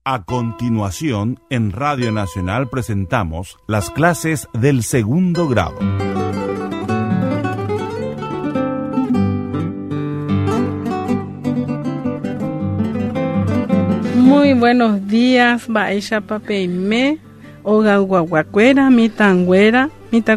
A continuación, en Radio Nacional presentamos las clases del segundo grado. Muy buenos días, Baisha Papeime, Oga Guaguacuera, Mitangüera,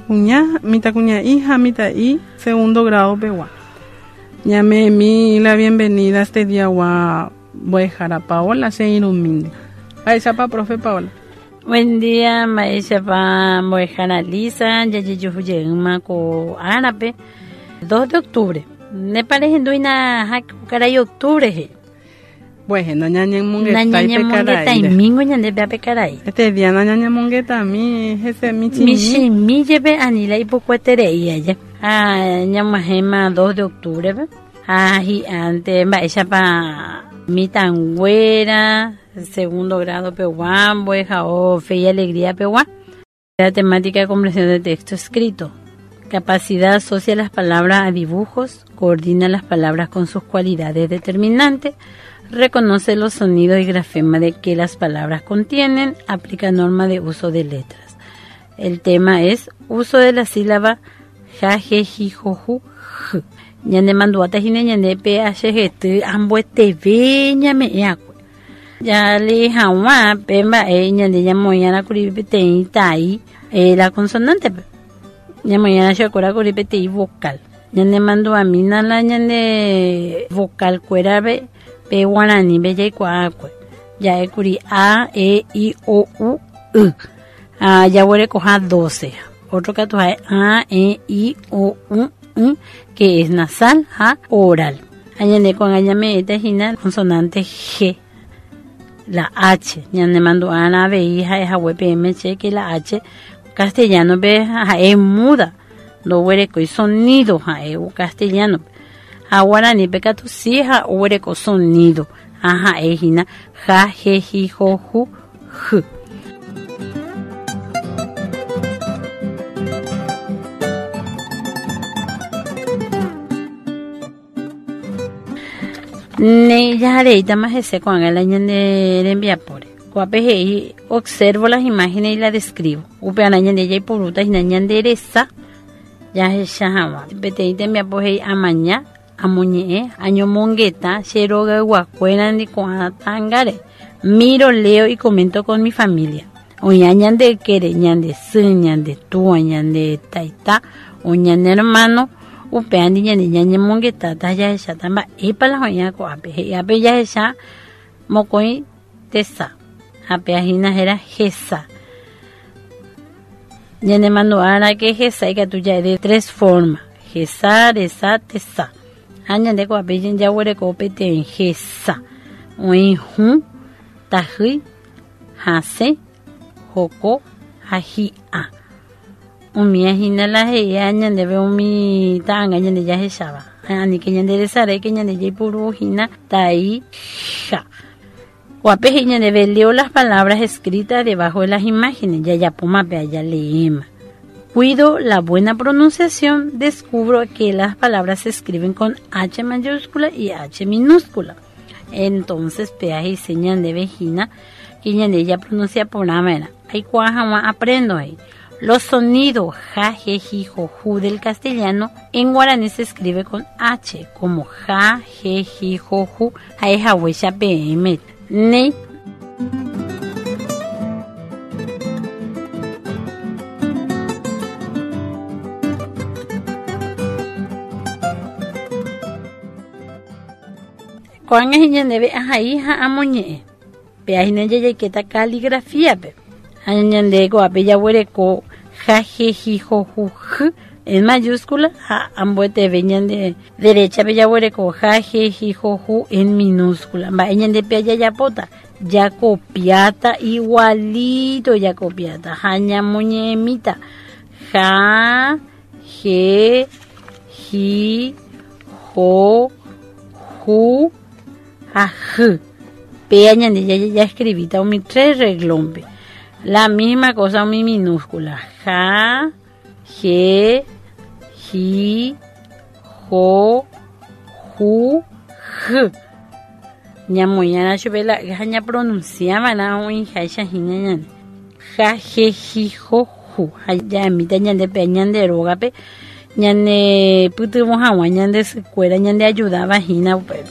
Mitacuña hija, Mitaí, segundo grado Pehuá. Llame mi la bienvenida a este día a Buejara Paola, Seirumindi. Baisha pa, profe Paola. Buen día, Baisha pa, Buejara Lisa, Yayuyuyema ko Árabe, 2 de octubre. Me parece que caray octubre. Bueno, ñaña mongueta y mingo ñande be pecaray. Este día ñaña mongueta mi ese mi mi lleve anila y pocuetereía ya. Ñama gema 2 de octubre. Y ante Baisha pa mi tangüera, segundo grado Pehuán, Bueja o Fe y Alegría Pehuán. La temática de comprensión de texto escrito. Capacidad asocia las palabras a dibujos, coordina las palabras con sus cualidades determinantes, reconoce los sonidos y grafemas de que las palabras contienen, aplica norma de uso de letras. El tema es uso de la sílaba ja, je, ji, jo, ju, j. Ñande manduata jine ñande pe ashe gete ambuete ve ñame eakwe. Ya le jawa pemba ñande ñamoyana kuripete tai la consonante. Ñamoyana shakura kuripete vocal. Ñande manduamina la ñande vocal cuerabe pe guarani be ya cuacue. Ya curi a, e, i, o, u, u. Ya huele coja 12. Otro que tú hay a, e, i, o, u, que es nasal, oral. Añade con añame esta gina consonante G. La H. Ñande mando ana be hija es WPMC que la H castellano be es muda. No huele con sonido castellano. Guarani peca tu hija huele con sonido. Ejina ja, je, ji, jo, ju, j. Ne ya reita más ese con el año de enviapore. Cuapeje observo las imágenes y las describo. Upe anaña de ya por ruta y naña de eresa. Ya es shahama. Beteite enviapore amaña, amuñe, año mongueta, sheroga guacuena ni cuatangare. Miro, leo y comento con mi familia. Oñañan de quere, ñan de suñan de tu, ñan de taita, oñan hermano. Upeandi ñan mongueta ya esa tamba y para la joya ko ape ya esa mokoi tesa ape ajina era gesa ñan mando ara que gesa y que tú ya de 3 formas gesa esa tesa añan de ko ape ya huele ko pete en gesa oi hu tahui hase joko aji a Umia hina la heya ñande ve umi tanga ñande ya heshaba ani que ñande de sare que ñande ya puru hina tai sha guape ñande ve leo las palabras escritas debajo de las imágenes ya puma pe allá leema. Cuido la buena pronunciación, descubro que las palabras se escriben con H mayúscula y H minúscula. Entonces peaje y señan de vejina que ñande ya pronuncia por la manera hay cuaja aprendo ahí. Los sonidos ja, je, ji, jo, ju del castellano en guaraní se escribe con H, como ja, je, ji, jo, ju, ja, huesha, pm, ne. Cuando es niña debe a hija a moñe, pe a niña ya que ta caligrafía pe. Añande ko ape ya huele ko ja, je, ji, jo, ju, j en mayúscula, ambuete veñan de derecha pe ya huele ko ja, je, ji, jo, ju en minúscula. Va de pe ya pota, ya copiata igualito ya copiata. Jaña muñemita, ja, je, ji, jo, ju, a j. Pe añande ya escribita un 3 reglón pe. La misma cosa mi minúscula. Ja, je, ji, jo, ju, j. ñamoñara chupela jaña pronunciaba na un hija hina jajejijoju ya mita ñande pe ñande rogape ñande putumo hawa ñande secuera ñande ayudaba hina pe.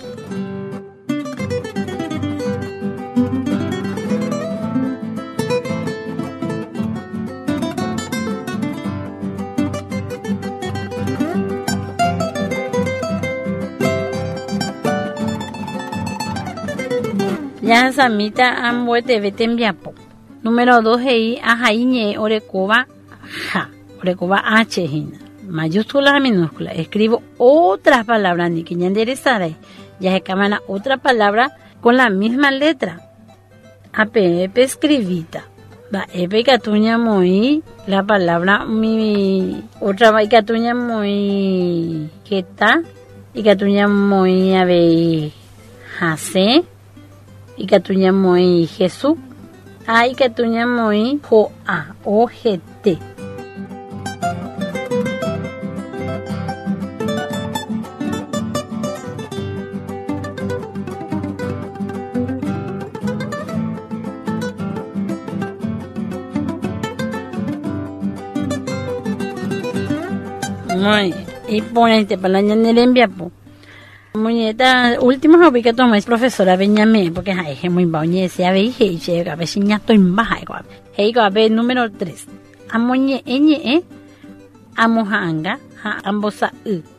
Ya samita ambuete vetembiapo. Número 2 hei ajaiñe orecoba ja, orecoba h hina. Mayúsculas a minúsculas. Escribo otras palabras ni que ya enderezada. Ya se camana otra palabra con la misma letra. Apepe escribita. Va epe catuña muy la palabra mi otra va catuña muy queta y catuña muy ave jase. Y catuña muy Jesús. Y catuña muy Joa o GT. Muy. Y ponete para la ñanera enviapo. Muñeta, último hobby que tomé es profesora Benjamín, porque es muy bañe, se ave y llega a ver si ya estoy en baja. A ver, número 3. Amoñe, amohanga, ambosa,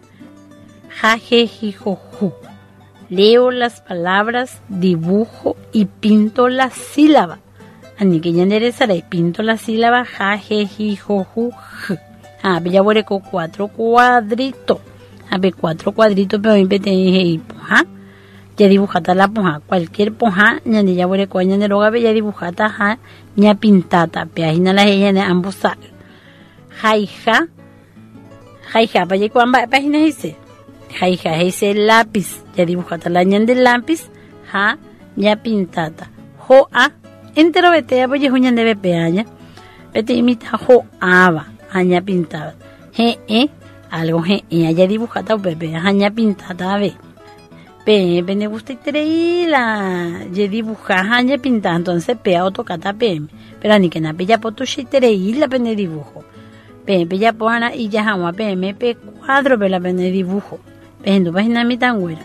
jajejijoju. Leo las palabras, dibujo y pinto la sílaba. Ani que ya enderezaré, pinto la sílaba, jajejijoju. Ya voy con 4 cuadritos. A ver, 4 cuadritos, pero me y poja. Ya dibujata la poja. Cualquier poja, ya de ya voy con ya de luego ya dibujata, ya pintata. Peajina la ella de ambos sal. Jaija, para llegar con ambas páginas dice. Jaija, ese lápiz. Ya dibujata la ñan del lápiz, ya pintata. Joa, entero vete, ya voy a juñan de bepeaña. Vete imita joaba, ya pintada. Algo y haya dibujado pepe, haña pintada ve. Pepe me gusta y la ye dibuja haña pintada, entonces pe autocata pm. Pero ni que na pella poto y la pene dibujo. Pepe ya poana y ya jama pm pe cuadro pe la pene dibujo. Pendo página mi tan güera.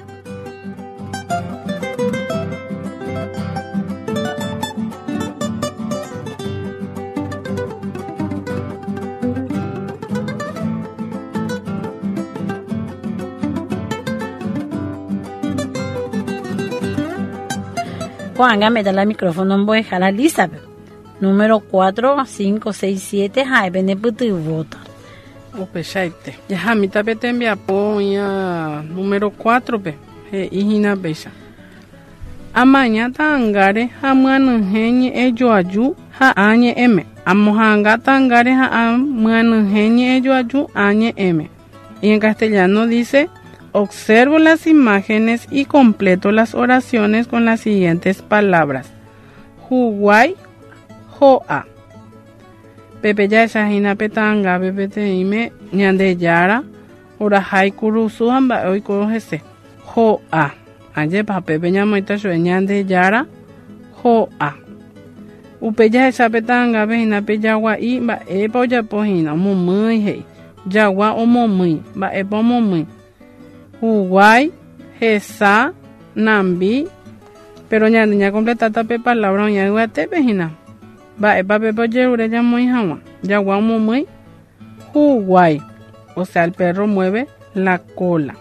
Juanga, me da el micrófono, voy a dejar la lista. Número 4, 5, 6, 7, vende puto y vota. O pechaite. Ya jamita pete envia poña número 4 pe. Hijina pecha. Amaña tangare hamuanenjeñe eyoayu añe m. Amohanga tangare hamuanenjeñe eyoayu añe m. Y en castellano dice: observo las imágenes y completo las oraciones con las siguientes palabras. Juguay, joa. Pepe ya shahina petanga, pepe teime, ñande yara, orahai kurusu hamba hoy corojese. Joa. Aye pa pepe ñamoita shue ñande yara, joa. Upe ya esa petanga, vejina pe yagua y ba epo ya pojina, momui hei. Yagua o momui, ba epo momui. Uruguay, Jesa, Nambi, pero ya completata pe palabra ya guate pejina. Va epa pepo yeure ya muy jawa. Ya guamo muy Uruguay. O sea, el perro mueve la cola.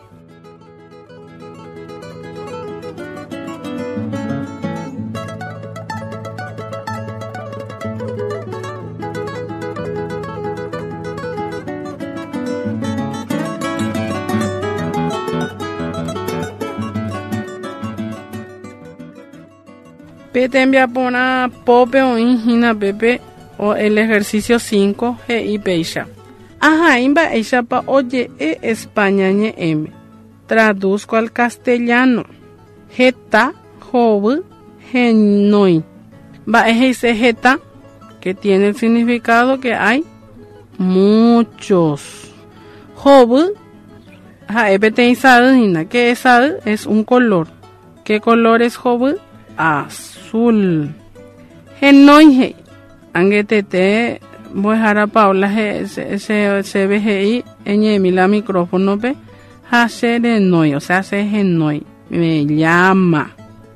Pete envía pona pope o ingina pepe o el ejercicio 5 y peisha. Ajá, imba eisha pa oye España ñe m. Traduzco al castellano. Jeta, jobu, genoi. Va ese jeta que tiene el significado que hay muchos. Jobu, ajá, pete isad, que esad es un color. ¿Qué color es joven? Azul. Genoije. Angetete, voy a Paula, se ve ahí, en la micrófono, ve. Hacer enoi, o sea, hace genoi. Me llama.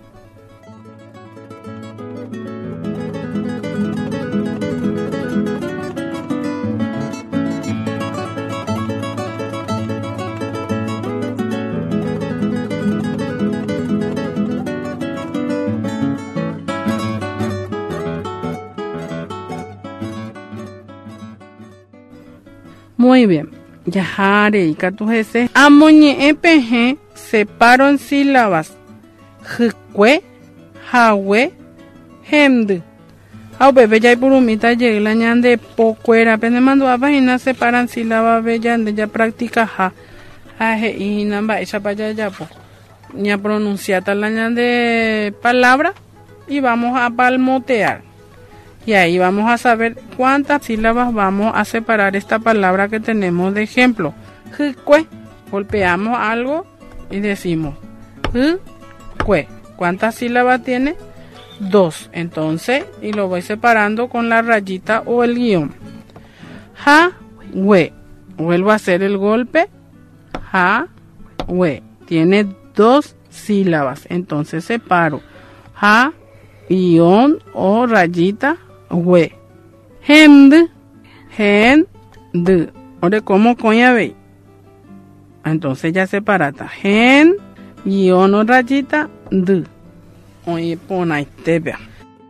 Muy bien. Yahare y catujese. Amoñe EPG separo en sílabas. Jque, jawe, hemd. Au bebe ya y purumita llegla ñande poco era. Pende mando a página separan sílabas bella de ya práctica ja. Aje y namba echa para ya po. Ya pronunciata la ñande palabra y vamos a palmotear. Y ahí vamos a saber cuántas sílabas vamos a separar esta palabra que tenemos de ejemplo. Jque. Golpeamos algo y decimos jque. ¿Cuántas sílabas tiene? 2. Entonces, y lo voy separando con la rayita o el guión. Ja-we. Vuelvo a hacer el golpe. Ja-we. Tiene 2 sílabas. Entonces separo. Ja, guión o rayita. We. Hemd. Hen. D. Ahora, ¿cómo coña ve? Entonces ya separata. Hen. Guión o rayita. D. Oye, pon ahí te vea.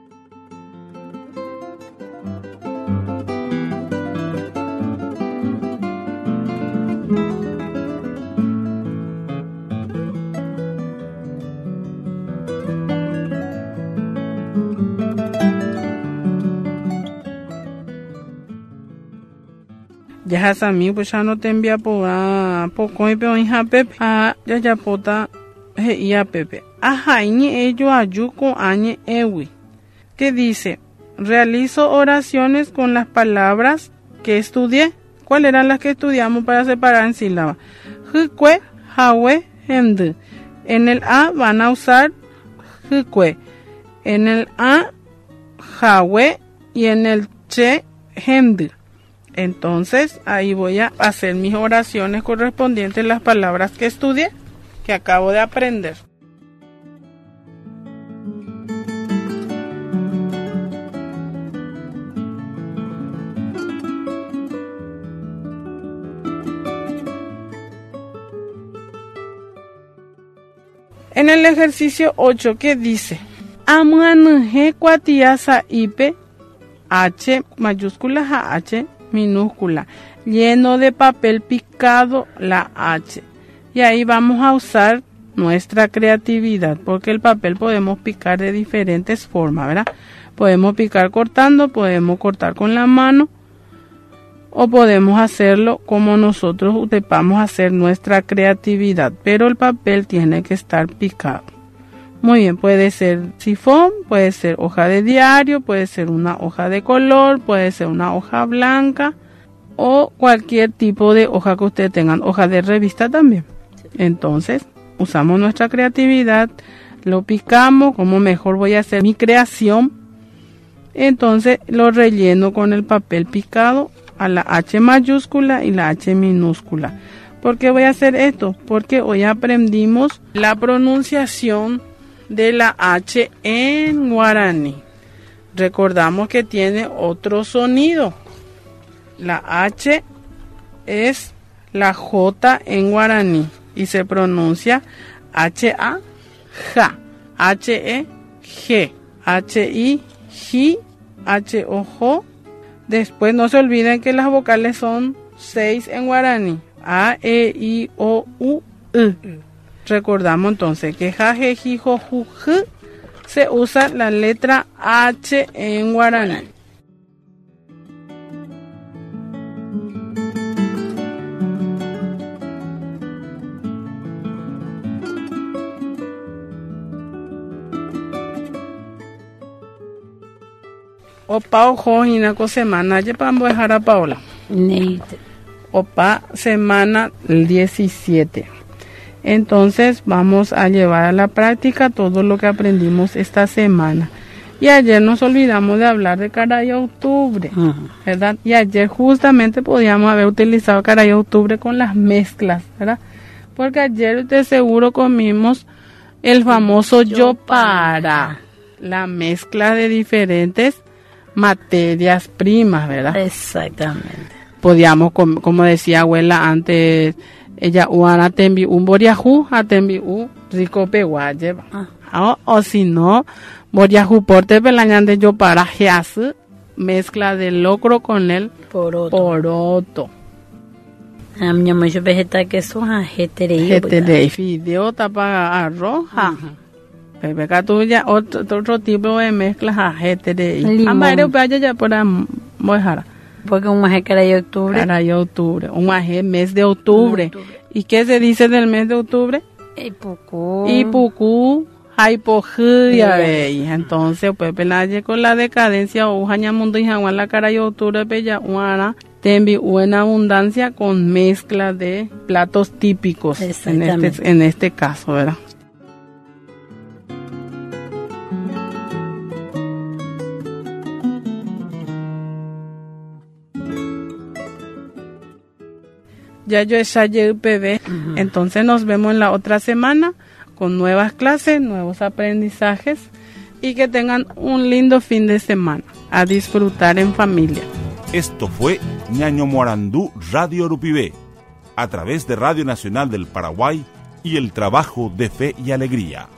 Ya has a mí, pues ya no te envía por poco y peor hija Pepe. Ya pota y a Pepe. Ajá, y ello ayuco añe ewi. ¿Qué dice? Realizo oraciones con las palabras que estudié. ¿Cuáles eran las que estudiamos para separar en sílabas? Jque, jawe, hemd. En el A van a usar jque. En el A, jawe. Y en el che, hemd. Entonces, ahí voy a hacer mis oraciones correspondientes a las palabras que estudié, que acabo de aprender. En el ejercicio 8, ¿qué dice? Amuanuje cuatiasa ipe, H mayúscula, H minúscula, lleno de papel picado, la H. Y ahí vamos a usar nuestra creatividad, porque el papel podemos picar de diferentes formas, ¿verdad? Podemos picar cortando, podemos cortar con la mano, o podemos hacerlo como nosotros sepamos hacer nuestra creatividad, pero el papel tiene que estar picado. Muy bien, puede ser sifón, puede ser hoja de diario, puede ser una hoja de color, puede ser una hoja blanca o cualquier tipo de hoja que ustedes tengan, hoja de revista también. Entonces, usamos nuestra creatividad, lo picamos, como mejor voy a hacer mi creación. Entonces, lo relleno con el papel picado a la H mayúscula y la H minúscula. ¿Por qué voy a hacer esto? Porque hoy aprendimos la pronunciación de la H en guaraní. Recordamos que tiene otro sonido. La H es la J en guaraní y se pronuncia H-A, ja, H-E, G, H-I, ji, H-O-Jo. Después no se olviden que las vocales son 6 en guaraní. A, E, I, O, U, E. Recordamos entonces que ja, je, ji, jo, ju, je se usa la letra H en guaraní. Opa ojo hinako semana ye pambo dejar a Paola. Opa semana 17. Entonces vamos a llevar a la práctica todo lo que aprendimos esta semana. Y ayer nos olvidamos de hablar de caray octubre, ¿verdad? Y ayer justamente podíamos haber utilizado caray octubre con las mezclas, ¿verdad? Porque ayer de seguro comimos el famoso yopara, la mezcla de diferentes materias primas, ¿verdad? Exactamente. Podíamos, como decía abuela antes, ella uana tembi un boriajú, a tembi un rico peguaye, o si no, boriajú porte pelañan de yopara jeas, mezcla de locro con el poroto. Mi mamá yo vegetal que eso jeterei fideo tapa arroz, pepeca tuya otro tipo de mezcla jeterei. Amare paya ya por mojara. Porque un maje caray octubre. Caray octubre, un maje mes de octubre. ¿Y qué se dice del mes de octubre? Ipucú. Entonces, pues, pelaye con la decadencia, o mundo y jaguar la cara y octubre, bella, una tembi, buena abundancia con mezcla de platos típicos, en este caso, ¿verdad? Ya yo ensayé UPB, entonces nos vemos en la otra semana con nuevas clases, nuevos aprendizajes y que tengan un lindo fin de semana. A disfrutar en familia. Esto fue Ñaño Morandú Radio Rupibé, a través de Radio Nacional del Paraguay y el trabajo de fe y alegría.